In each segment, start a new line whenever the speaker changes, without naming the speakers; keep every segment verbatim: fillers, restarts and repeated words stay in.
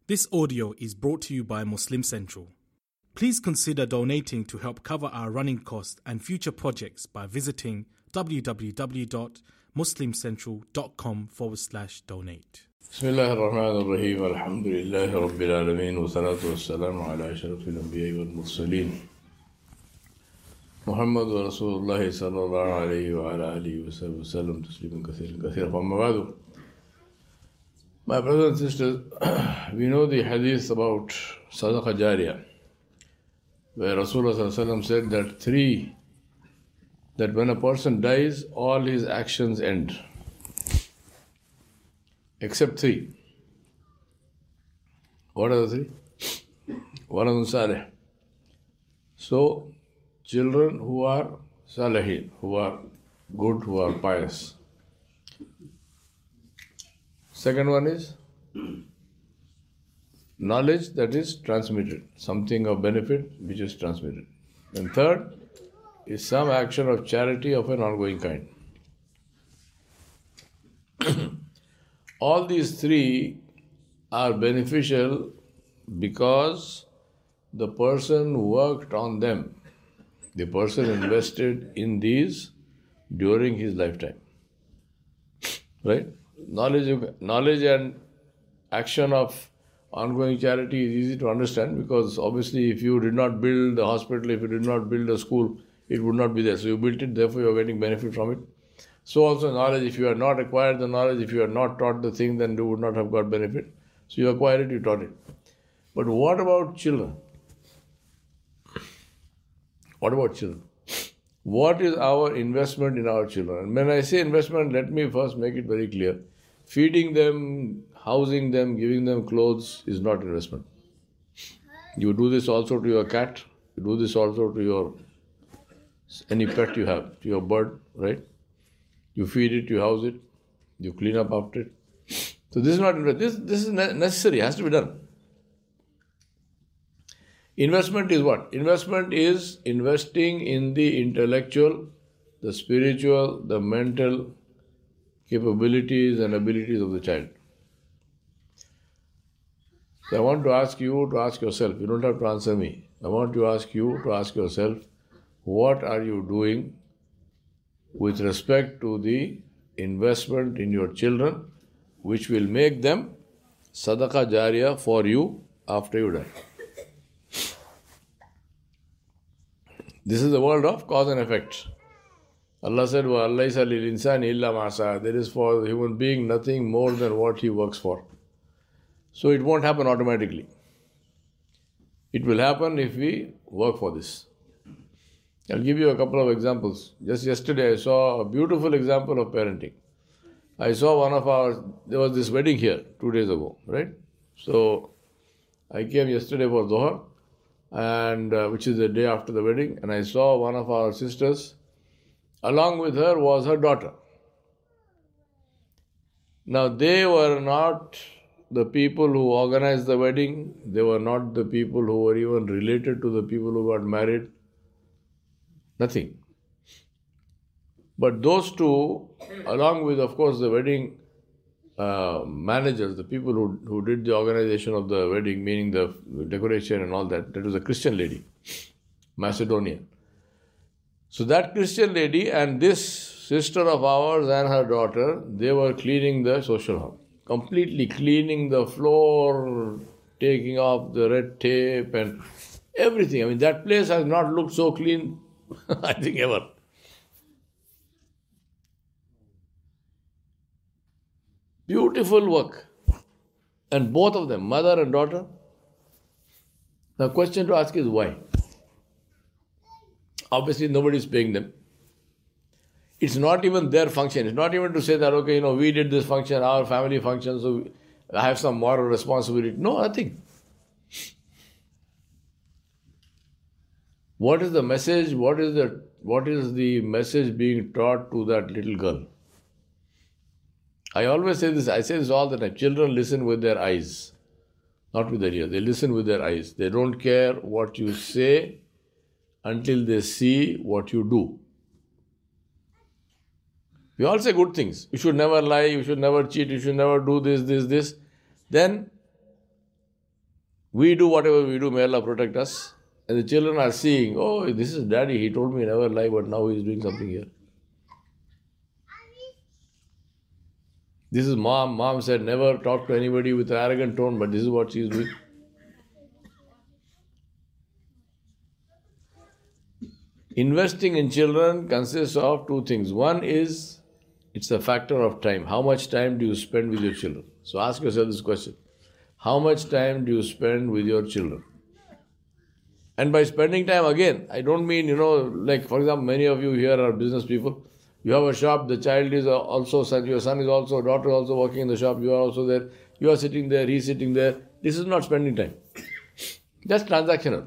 This audio is brought to you by Muslim Central. Please consider donating to help cover our running costs and future projects by visiting www.muslimcentral.com forward slash donate.
بسم الله الرحمن الرحيم الحمد لله رب العالمين والصلاة والسلام على أشرف الأنبياء والمرسلين محمد رسول الله صلى الله عليه وعلى آله وصحبه وسلم تسليما كثيرا كثيرا. فأما بعد, my brothers and sisters, we know the hadith about Sadaqah Jariyah, where Rasulullah said that three, that when a person dies, all his actions end. Except three. What are the three? Waladun salih. So, children who are salihin, who are good, who are pious. Second one is knowledge that is transmitted, something of benefit which is transmitted. And third is some action of charity of an ongoing kind. All these three are beneficial because the person worked on them. The person invested in these during his lifetime. Right? Knowledge, knowledge and action of ongoing charity is easy to understand because obviously if you did not build the hospital, if you did not build a school, it would not be there. So you built it, therefore you are getting benefit from it. So also knowledge, if you had not acquired the knowledge, if you had not taught the thing, then you would not have got benefit. So you acquired it, you taught it. But what about children? What about children? What is our investment in our children? And when I say investment, let me first make it very clear. Feeding them, housing them, giving them clothes is not investment. You do this also to your cat. You do this also to your any pet you have, to your bird, right? You feed it, you house it, you clean up after it. So this is not investment. This, this is necessary, has to be done. Investment is what? Investment is investing in the intellectual, the spiritual, the mental capabilities and abilities of the child. So I want to ask you to ask yourself, you don't have to answer me. I want to ask you to ask yourself, what are you doing with respect to the investment in your children which will make them Sadaqah Jariyah for you after you die? This is the world of cause and effect. Allah said, وَأَلَّيْسَ لِلْإِنسَانِ إِلَّا مَا سَعَى. There is for the human being nothing more than what he works for. So it won't happen automatically. It will happen if we work for this. I'll give you a couple of examples. Just yesterday I saw a beautiful example of parenting. I saw one of our, there was this wedding here two days ago, right? So I came yesterday for Zohar, and uh, which is the day after the wedding, and I saw one of our sisters. Along with her was her daughter. Now they were not the people who organized the wedding. They were not the people who were even related to the people who got married. Nothing. But those two, along with, of course, the wedding uh, managers, the people who, who did the organization of the wedding, meaning the decoration and all that, that was a Christian lady, Macedonian. So that Christian lady and this sister of ours and her daughter, they were cleaning the social hall. Completely cleaning the floor, taking off the red tape and everything. I mean, that place has not looked so clean, I think, ever. Beautiful work. And both of them, mother and daughter. The question to ask is why? Obviously, nobody is paying them. It's not even their function. It's not even to say that, okay, you know, we did this function, our family function, so I have some moral responsibility. No, nothing. What is the message? What is the what is the message being taught to that little girl? I always say this, I say this all the time. Children listen with their eyes, not with their ears. They listen with their eyes. They don't care what you say until they see what you do. We all say good things. You should never lie, you should never cheat, you should never do this, this, this. Then We do whatever we do, may Allah protect us. And the children are seeing, oh, this is daddy, he told me never lie, but now he's doing something here. This is mom. Mom said never talk to anybody with an arrogant tone, but this is what she is doing. Investing in children consists of two things. One is, it's a factor of time. How much time do you spend with your children? So ask yourself this question. How much time do you spend with your children? And by spending time, again, I don't mean, you know, like for example, many of you here are business people. You have a shop, the child is also, your son is also, daughter is also working in the shop, you are also there, you are sitting there, he is sitting there. This is not spending time. That's transactional.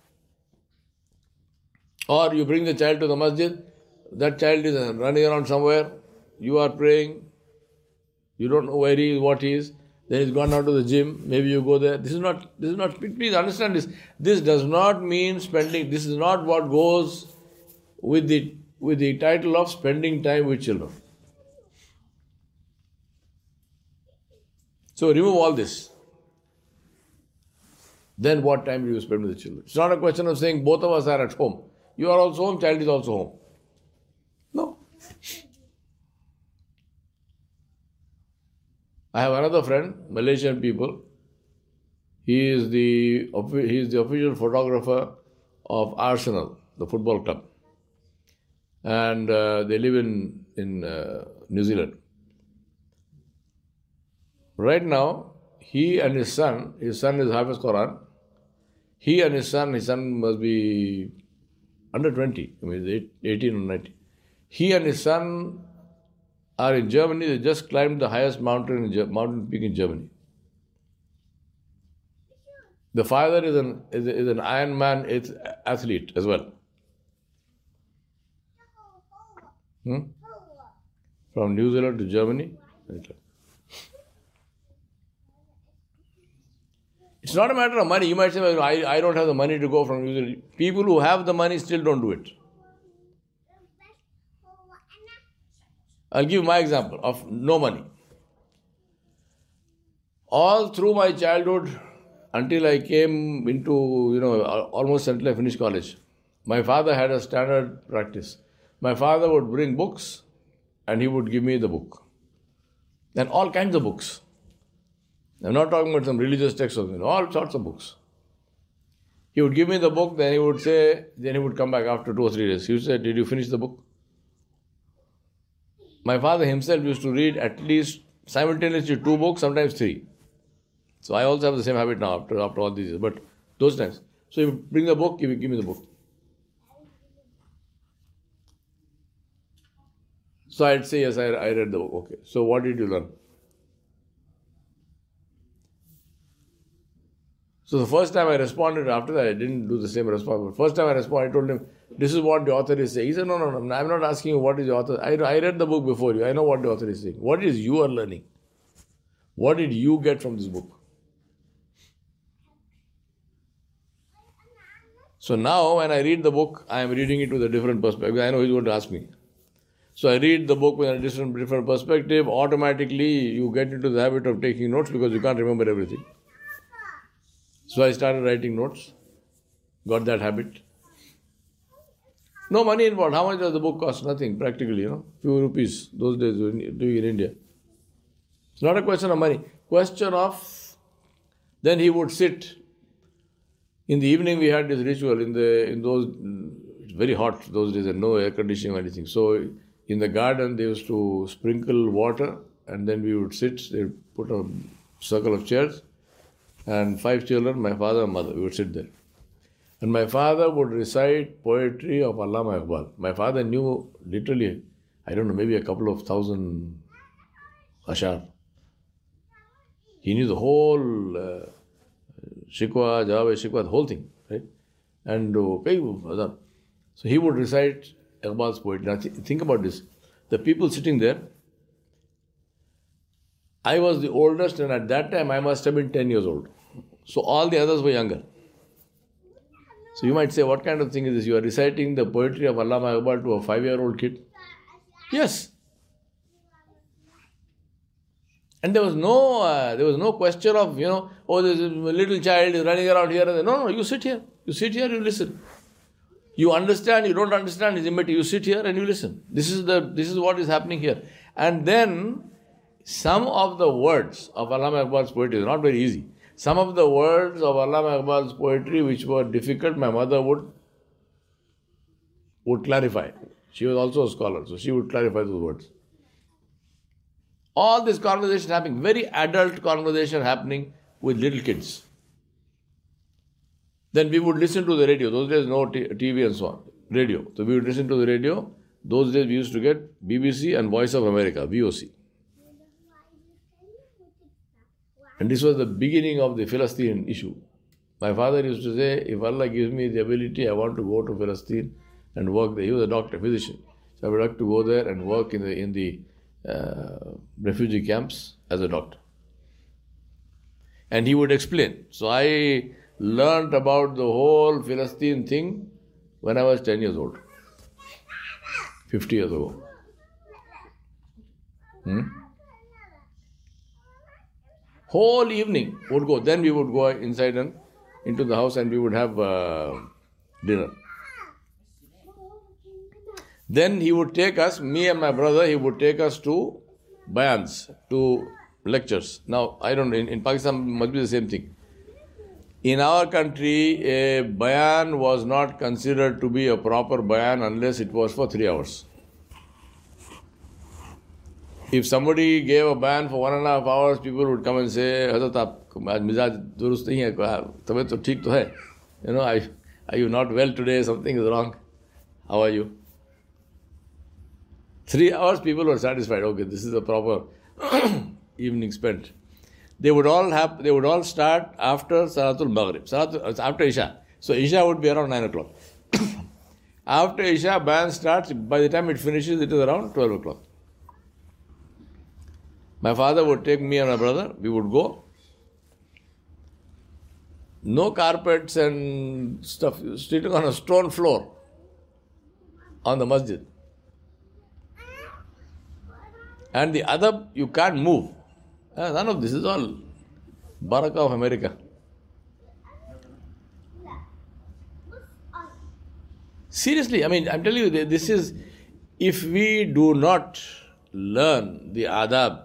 Or you bring the child to the masjid, that child is running around somewhere, you are praying, you don't know where he is, what he is, then he's gone out to the gym, maybe you go there. This is not, this is not, please understand this. This does not mean spending, this is not what goes with the, with the title of spending time with children. So remove all this. Then what time do you spend with the children? It's not a question of saying both of us are at home. You are also home, child is also home. No. I have another friend, Malaysian people. He is the he is the official photographer of Arsenal, the football club. And uh, they live in, in uh, New Zealand. Right now, he and his son, his son is Hafiz Quran, he and his son, his son must be under twenty, I mean eighteen or nineteen. He and his son are in Germany, they just climbed the highest mountain, in, mountain peak in Germany. The father is an, is, is an Ironman athlete as well. Hmm? From New Zealand to Germany. It's not a matter of money. You might say, well, I, I don't have the money to go from New Zealand. People who have the money still don't do it. I'll give my example of no money. All through my childhood, until I came into, you know, almost until I finished college, my father had a standard practice. My father would bring books and he would give me the book. And all kinds of books. I'm not talking about some religious texts or something, all sorts of books. He would give me the book, then he would say, then he would come back after two or three days. He would say, did you finish the book? My father himself used to read at least simultaneously two books, sometimes three. So I also have the same habit now after, after all these years, but those times. So he would bring the book, he would give me the book. So I'd say, yes, I, I read the book. Okay. So what did you learn? So the first time I responded, after that I didn't do the same response. But first time I responded, I told him, this is what the author is saying. He said, no, no, no, I'm not asking you what is the author. I, I read the book before you. I know what the author is saying. What is you are learning? What did you get from this book? So now when I read the book, I am reading it with a different perspective. I know he's going to ask me. So I read the book with a different, different perspective. Automatically you get into the habit of taking notes because you can't remember everything. So I started writing notes. Got that habit. No money involved. How much does the book cost? Nothing, practically, you know. Few rupees those days doing in India. It's not a question of money. Question of, then he would sit. In the evening we had this ritual. In the in those, it's very hot those days and no air conditioning or anything. So in the garden they used to sprinkle water and then we would sit. They would put a circle of chairs and five children, my father and mother, we would sit there. And my father would recite poetry of Allama Iqbal. My father knew literally, I don't know, maybe a couple of thousand ashar. He knew the whole uh, Shikwa, Jawab, Shikwa, the whole thing, right? And uh, so he would recite Iqbal's poetry. Now th- think about this. The people sitting there, I was the oldest and at that time I must have been ten years old. So all the others were younger. So you might say, what kind of thing is this? You are reciting the poetry of Allama Iqbal to a five-year-old kid? Yes. And there was no uh, there was no question of, you know, oh, this little child is running around here. No, no, you sit here. You sit here, you listen. You understand, you don't understand, it's immaterial. You sit here and you listen. This is the this is what is happening here. And then some of the words of Allama Iqbal's poetry is not very easy. Some of the words of Allama Iqbal's poetry which were difficult, my mother would would clarify. She was also a scholar, so she would clarify those words. All this conversation happening, very adult conversation happening with little kids. Then we would listen to the radio. Those days no T V and so on. Radio. So we would listen to the radio. Those days we used to get B B C and Voice of America, V O C. And this was the beginning of the Palestine issue. My father used to say, if Allah gives me the ability, I want to go to Palestine and work there. He was a doctor, physician. So I would like to go there and work in the in the uh, refugee camps as a doctor. And he would explain. So I learned about the whole Palestine thing when I was ten years old. fifty years ago. Hmm? Whole evening would go. Then we would go inside and into the house and we would have uh, dinner. Then he would take us, me and my brother, he would take us to bayans, to lectures. Now, I don't know, in, in Pakistan must be the same thing. In our country, a bayan was not considered to be a proper bayan unless it was for three hours. If somebody gave a bayan for one and a half hours, people would come and say, Hazrat, aap mizaj durust nahi hai, tabiyat to theek to hai. You know, are, are you not well today? Something is wrong. How are you? Three hours, people were satisfied. Okay, this is a proper evening spent. They would all have. They would all start after Salatul Maghrib, Salatul, after Isha. So Isha would be around nine o'clock. After Isha, bayan starts. By the time it finishes, it is around twelve o'clock. My father would take me and my brother. We would go. No carpets and stuff. Sitting on a stone floor on the masjid. And the adab, you can't move. Uh, none of this is all barakah of America. Seriously, I mean, I'm telling you, this is, if we do not learn the adab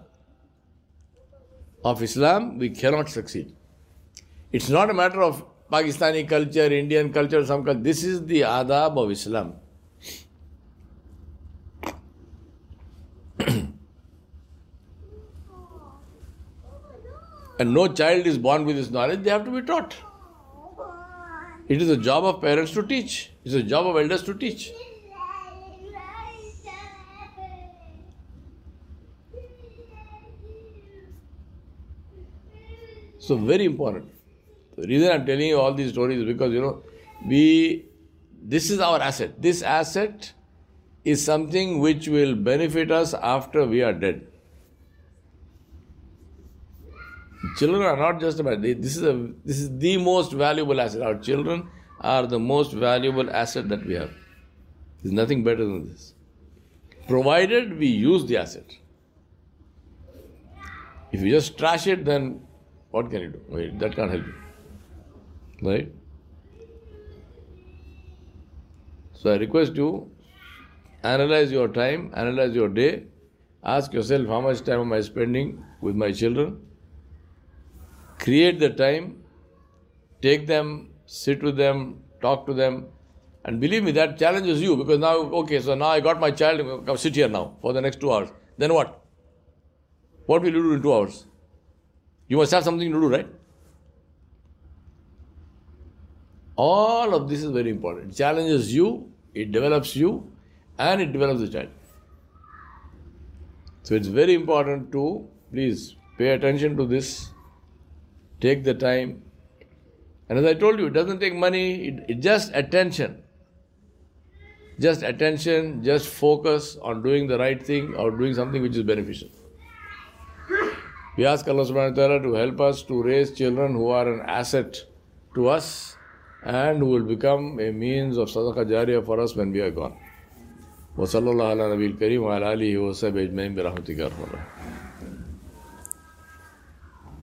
of Islam, we cannot succeed. It's not a matter of Pakistani culture, Indian culture, some culture. This is the adab of Islam. And no child is born with this knowledge, they have to be taught. It is the job of parents to teach. It is the job of elders to teach. So very important. The reason I'm telling you all these stories is because, you know, we, this is our asset. This asset is something which will benefit us after we are dead. Children are not just about, this is a this is the most valuable asset. Our children are the most valuable asset that we have. There's nothing better than this. Provided we use the asset. If you just trash it, then what can you do? Wait, that can't help you. Right? So I request you, analyze your time, analyze your day, ask yourself how much time am I spending with my children. Create the time, take them, sit with them, talk to them, and believe me, that challenges you because now, okay, so now I got my child, come sit here now for the next two hours. Then what? What will you do in two hours? You must have something to do, right? All of this is very important. It challenges you, it develops you, and it develops the child. So it's very important to, please, pay attention to this. Take the time. And as I told you, it doesn't take money, it, it just attention. Just attention, just focus on doing the right thing or doing something which is beneficial. We ask Allah subhanahu wa ta'ala to help us to raise children who are an asset to us and who will become a means of sadaqah jariyah for us when we are gone. Wa sallallahu ala nabiyil kareem wa ala alihi wa sahbihi ajma'in bi rahmatika ya arhamar rahimin.